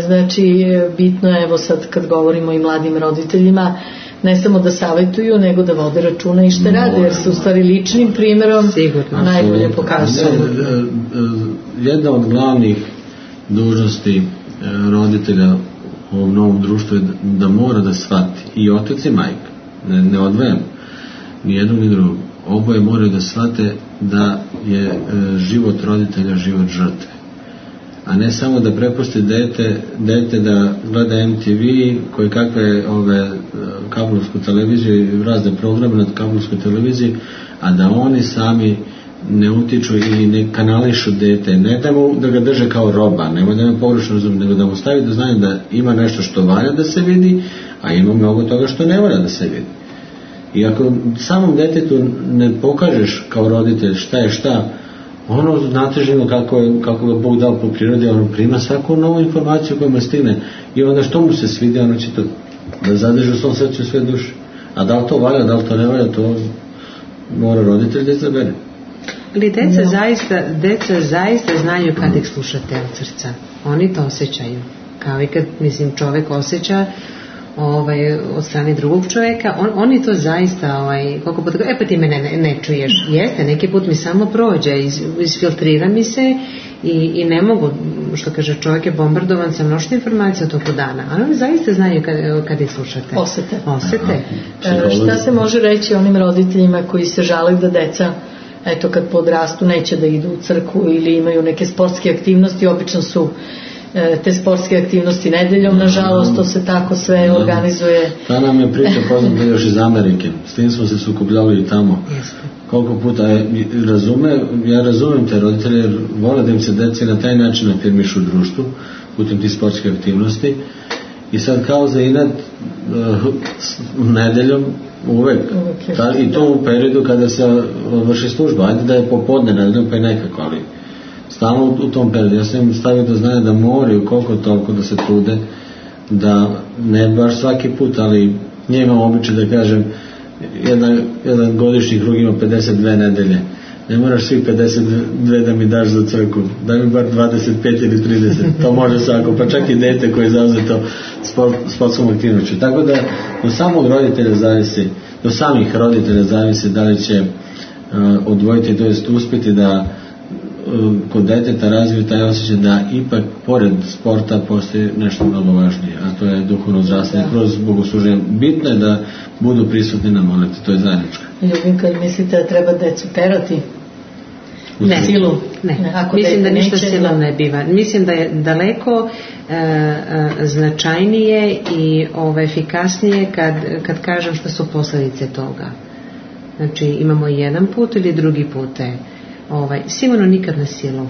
Znači, bitno je, evo sad kad govorimo i mladim roditeljima, ne samo da savjetuju, nego da vode računa i šta rade, jer se u stvari ličnim primjerom najbolje pokazuju. Jedna od glavnih dužnosti roditelja u ovom novom društvu je da mora da shvati, i otac i majka, ne odvajam ni jednu ni drugu, oboje moraju da shvate da je život roditelja život žrtve, a ne samo da prepusti dete da gleda MTV, koje kakve kablovsku televiziju i razne programe na kablovskoj televiziji, a da oni sami ne utiču ili ne kanališu dete, ne da ga drže kao roba, nema da me pogrešno razumije, nego da mu stavi do znanja da ima nešto što valja da se vidi, a ima mnogo toga što ne valja da se vidi. I ako samom detetu ne pokažeš kao roditelj šta je šta, ono znatiženo kako ga Bog dao po prirodi, ono prima svaku novu informaciju koja mu stigne i onda što mu se svidi, ono će to da zadrži u svom srcu sve duše. A da li to valja, da li to ne valja, to mora roditelj da izabere. Ali deca zaista znaju kad ih slušate od srca. Oni to osjećaju. Kao i kad, čovjek osjeća od strane drugog čovjeka, oni to zaista koliko puta, pa ti mene ne čuješ. Jeste, neki put mi samo prođe, isfiltrira mi se i ne mogu, što kaže, čovjek je bombardovan sa mnoštvo informacija od toku dana, ali oni zaista znaju kad ih slušate. Osete. Šta se može reći onim roditeljima koji se žale da deca, eto, kad podrastu neće da idu u crkvu ili imaju neke sportske aktivnosti, obično su te sportske aktivnosti nedeljom, nažalost, to se tako sve organizuje. Ta nam je priča poznata još iz Amerike, s tim smo se sukobljavali i tamo. Koliko puta ja razumem te roditelje, jer vole da im se deci na taj način afirmišu u društvu, putem tih sportskih aktivnosti, i sad kao za inat nedeljom uvek, i to u periodu kada se vrši služba, ajde da je popodne nedeljom pa i nekako, ali stalno u tom periodu. Ja sam im stavio do znanja da moraju koliko toliko da se trude, da ne baš svaki put, ali nije imam običaj da kažem jedan godišnji krug ima 52 nedelje, ne moraš svih 52 da mi daš za crkvu, daj mi bar 25 ili 30, to može svako, pa čak i dete koje je zauzeto sportskom aktivnošću. Tako da do samog roditelja zavisi, do samih roditelja zavisi da li će odvojiti, to jest uspjeti da kod deteta razviju taj osjećaj da ipak pored sporta postoji nešto mnogo važnije, a to je duhovno zdravstveno kroz bogosluženje. Bitno je da budu prisutni na molitvi, to je zajedničko. Ljubinka, mislite da treba decu terati? Ne, silu. Ne. Mislim da ništa silom ne biva. Mislim da je daleko značajnije i efikasnije kad kažem što su posljedice toga. Znači, imamo jedan put ili drugi pute. Sigurno nikad na silu.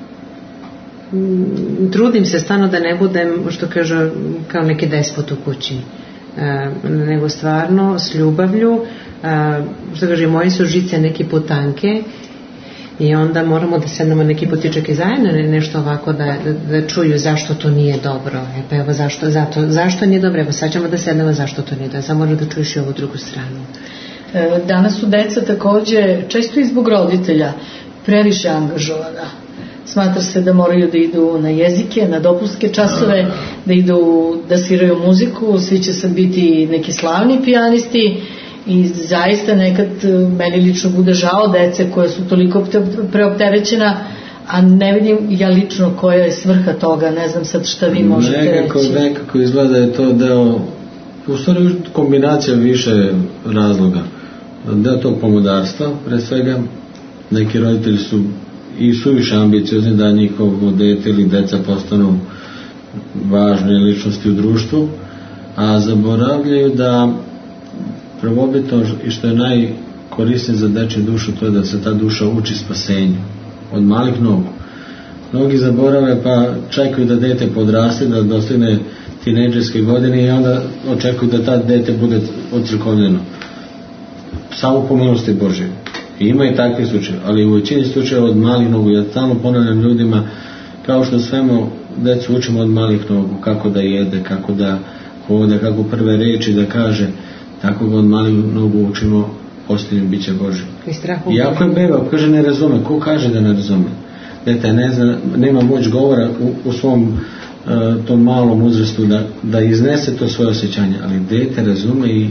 Trudim se stvarno da ne budem, što kaže, kao neki despot u kući, nego stvarno s ljubavlju, što kaže, moje su žice neki put tanke i onda moramo da sednemo neki put i čak i zajedno nešto ovako da čuju zašto to nije dobro. Pa evo zašto nije dobro, evo sad ćemo da sednemo zašto to nije dobro, sad možemo da čuješ i ovu drugu stranu. Danas su deca takođe, često i zbog roditelja, previše angažovana. Smatra se da moraju da idu na jezike, na dopunske časove, da idu da sviraju muziku, svi će sad biti neki slavni pijanisti i zaista nekad meni lično bude žao dece koje su toliko preopterećena, a ne vidim ja lično koja je svrha toga, ne znam sad šta vi možete reći. Nekako izgleda da je to deo, u stvari kombinacija više razloga. Deo tog pomodarstva, pre svega, neki roditelji su i suviše ambiciozni da njihovo dete ili deca postanu važne ličnosti u društvu, a zaboravljaju da prvobitno i što je najkorisnije za dečju dušu, to je da se ta duša uči spasenju od malih nogu. Mnogi zaborave pa čekaju da dete podraste, da dostigne tinejdžerske godine i onda očekuju da ta dete bude ocrkovljeno. Samo po milosti Božje. I ima i takvi slučaje, ali u većini slučajeva od malih nogu. Ja stalno ponavljam ljudima, kao što svemu decu učimo od malih nogu, kako da jede, kako da hoda, kako prve reči da kaže, tako ga od malih nogu učimo posljednjim biće Božje. I ako je beba, kaže ne razume, ko kaže da ne razume? Dete ne zna, nema moć govora u svom tom malom uzrastu da iznese to svoje osjećanje, ali dete razume i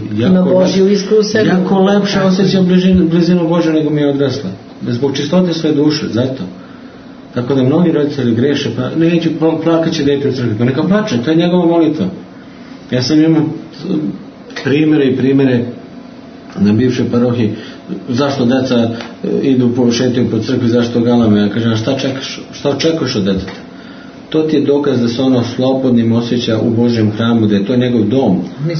jako lepše osjeća blizinu Božju nego mi je odrasla. Zbog čistote svoje duše, zato. Tako da mnogi roditelji greše, pa neće, plakaće dete u crkvi, pa neka plače, to je njegova molitva. Ja sam imao primjere na bivšoj parohiji, zašto deca idu šetaju po crkvi, zašto galame, ja kažem, a šta očekuješ od deteta? To ti je dokaz da se ono slobodnim osjeća u Božjem hramu, da je to njegov dom.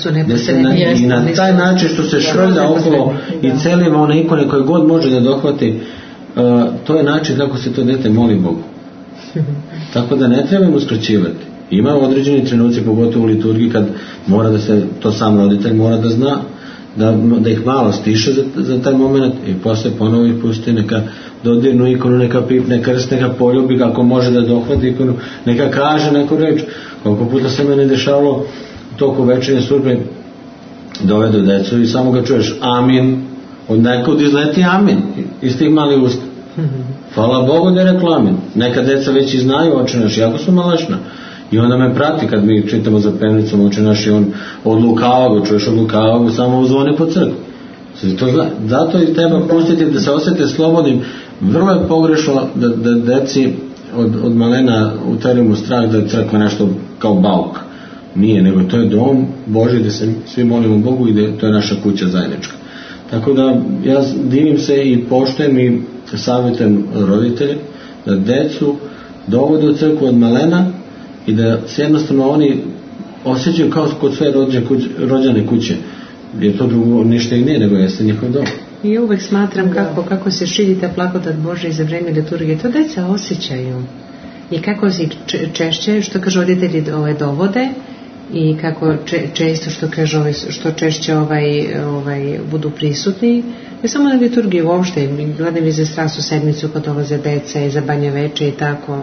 I na taj način što se švrlja okolo i celima one ikone koje god može da dohvati, to je način kako se to dete moli Bogu. Tako da ne trebamo uskraćivati. Ima određeni trenuci, pogotovo u liturgiji, kad mora da se, to sam roditelj mora da zna, da ih malo stiše za taj moment i posle ponovo ih pusti, neka dodirnu ikonu, neka pipne krst, neka poljubi kako može da dohvati ikonu, neka kaže neku reč. Koliko puta se mene dešavalo u toku večernje službe, dovedu decu i samo ga čuješ amin, od nekog izleti amin iz tih malih usta. Hvala Bogu da je rekla amin. Neka deca već i znaju Oče naš, jako su malešna. I onda me prati kad mi čitamo za pevnicom Oče naš i on odlukava ga, čuješ odlukava ga, samo uzvoni po crkvu. Zato i treba pustiti da se osjete slobodnim. Vrlo je pogrešno da deci od malena uterimo strah da je crkva nešto kao bauk. Nije, nego to je dom Božji gdje se svi molimo Bogu i da to je naša kuća zajednička. Tako da ja divim se i poštujem i savjetujem roditelje da decu dovode u crkvu od malena i da se jednostavno oni osjećaju kao kod svoje rođene kuće, jer to drugo ništa i nije, nego jeste njihov dom. I uvek smatram kako se širi ta plakodat Božja za vreme liturgije, to deca osjećaju i kako se češće, što kaže roditelji dovode i kako često što kaže što češće budu prisutni, ne samo na liturgiji uopšte, gledam i za strastu sedmicu kad dolaze deca i za Banja veče i tako,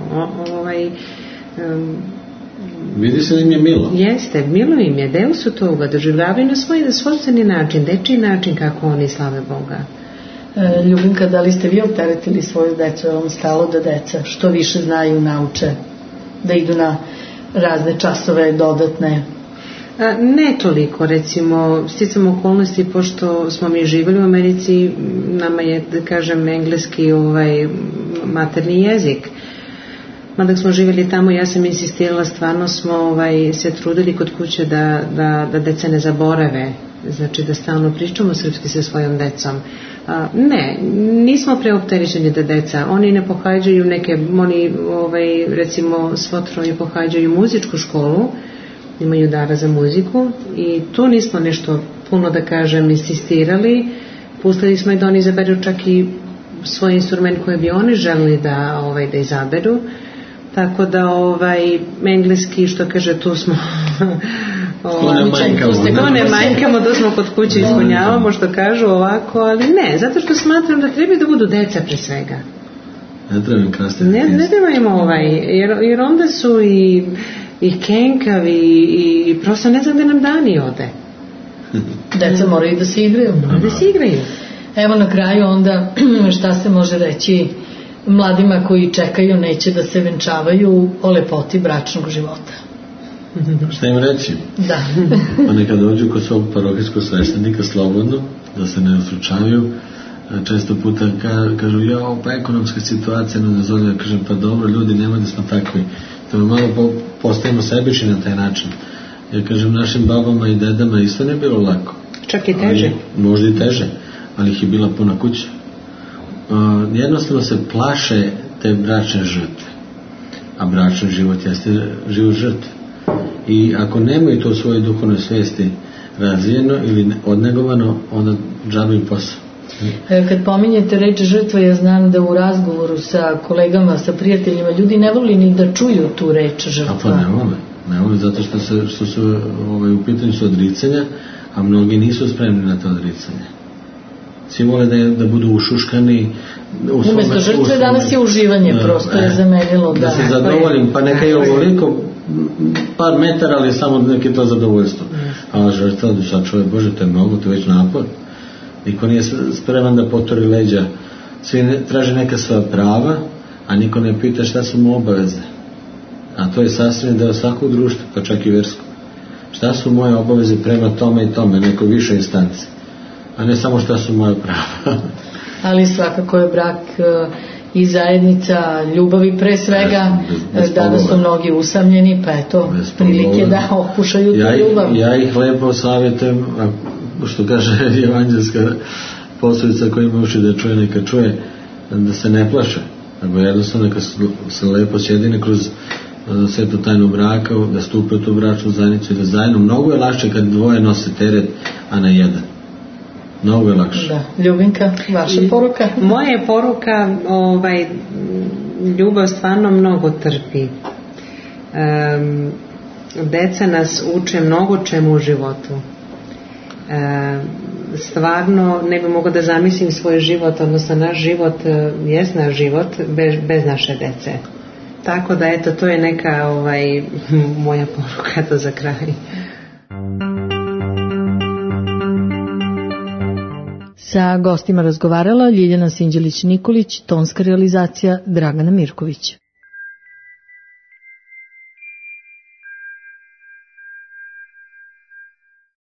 vidi se da im je milo. Jeste, milo im je, deo su toga, doživljavaju na svoj svojstveni način, dečiji način kako oni slave Boga. Ljubinka, da li ste vi opteretili svoju decu, je vam stalo da deca što više znaju, nauče, da idu na razne časove dodatne? Ne toliko, recimo, sticam okolnosti, pošto smo mi živjeli u Americi, nama je, da kažem, engleski materni jezik. Mada smo živjeli tamo, ja sam insistirala, stvarno smo se trudili kod kuće da deca ne zaborave, znači da stalno pričamo srpski sa svojom decom. Ne, nismo preopterećeni da deca, oni ne pohađaju oni recimo svo troje pohađaju muzičku školu, imaju dara za muziku i tu nismo nešto puno, da kažem, insistirali, pustili smo i da oni izaberu čak i svoj instrument koji bi oni želili da izaberu. Tako da engleski, što kaže, tu smo ne manjkamo, to smo kod kuće ispunjavamo, što kažu ovako, ali ne, zato što smatram da treba da budu deca pre svega. Ne treba im krasti. Ne treba im jer onda su i kenkavi i prosto ne znam da nam dani ode. Deca moraju da se igraju. Evo na kraju onda šta se može reći mladima koji čekaju, neće da se venčavaju, o lepoti bračnog života. Šta im reći? Da. Pa neka dođu kod svog parohijskog sveštenika slobodno, da se ne uslučavaju. Često puta kažu, pa ekonomska situacija ne dozvoljava, kažem, pa dobro, ljudi, nemoj da smo takvi. Da malo postajemo sebični na taj način. Ja kažem, našim babama i dedama isto ne bilo lako. Čak i teže. Možda i teže, ali ih je bila puna kuća. Jednostavno se plaše te bračne žrtve, a bračni život jeste život žrtve. I ako nemaju to u svojoj duhovnoj svijesti razvijeno ili odnegovano, onda džabe im posao. Kad pominjete reč žrtva, ja znam da u razgovoru sa kolegama, sa prijateljima, ljudi ne voli ni da čuju tu reč žrtva. Pa ne vole, zato što su u pitanju su odricanja, a mnogi nisu spremni na to odricanje. Svi vole da budu ušuškani. Umesto žrtve danas je uživanje, prosto je zamenilo. Da se zadovoljim, pa neka je ovoliko par metara, ali samo neke to zadovoljstvo. A žrtva, sad čovjek, Bože, to je mnogo, to je već napor. Niko nije spreman da potori leđa. Svi traže neka svoja prava, a niko ne pita šta su mu obaveze. A to je sastavni deo svakog društva, pa čak i versko. Šta su moje obaveze prema tome i tome, nekoj više instanci, a ne samo šta su moje prava. Ali svakako je brak i zajednica ljubavi pre svega. Danas su mnogi usamljeni, pa eto prilike da okušaju tu ljubav. Ja ih lepo savjetujem, što kaže evanđelska poslovica koja ima uši da čuje, neka čuje, da se ne plaše, nego jednostavno neka se lepo sjedine kroz svetu tajnu braka, da stupe u tu bračnu zajednicu i da zajedno. Mnogo je lakše kad dvoje nose teret, a na jedan. Mnogo je lakše. Da. Ljubinka, vaša poruka? Moja je poruka, ljubav stvarno mnogo trpi. Deca nas uče mnogo čemu u životu. Stvarno ne bi mogla da zamislim svoj život, odnosno naš život jest naš život bez naše dece. Tako da eto, to je neka moja poruka to za kraj. Sa gostima razgovarala Ljiljana Sinđelić-Nikolić, tonska realizacija Dragana Mirković.